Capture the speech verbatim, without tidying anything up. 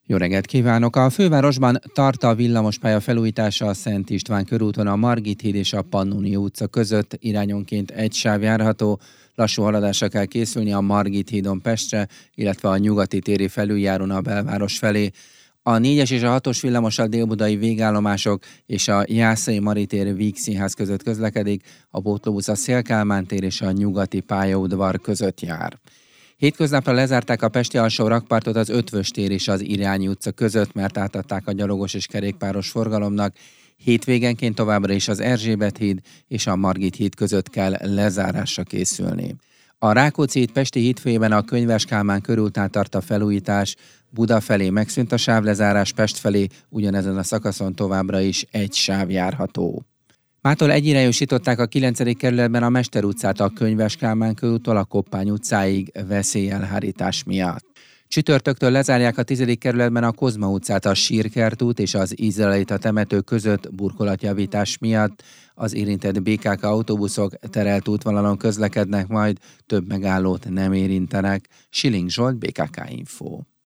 Jó reggelt kívánok! A fővárosban tart a villamospálya felújítása a Szent István körúton, a Margit híd és a Pannonia utca között, irányonként egy sáv járható. Lassú haladásra kell készülni a Margit hídon Pestre, illetve a Nyugati téri felüljárón a belváros felé. A négyes és a hatos villamos a délbudai végállomások és a Jászai Maritér Vígszínház között közlekedik, a pótlóbusz a Széll-Kálmán tér és a Nyugati pályaudvar között jár. Hétköznapra lezárták a pesti alsó rakpartot az Ötvös tér és az Irányi utca között, mert átadták a gyalogos és kerékpáros forgalomnak. Hétvégenként továbbra is az Erzsébet híd és a Margit híd között kell lezárásra készülni. A Rákóczi híd pesti hídfőjében a Könyves Kálmán körútnál tart a felújítás, Buda felé megszűnt a sávlezárás, Pest felé ugyanezen a szakaszon továbbra is egy sáv járható. Mától egyirányosították a kilencedik kerületben a Mester utcát a Könyves Kálmán körúttól a Koppány utcáig veszélyelhárítás miatt. Csütörtöktől lezárják a tizedik kerületben a Kozma utcát a Sírkert út és az izraelita temető között burkolatjavítás miatt. Az érintett bé ká ká autóbuszok terelt útvonalon közlekednek majd, több megállót nem érintenek. Siling Zsolt, bé ká ká Info.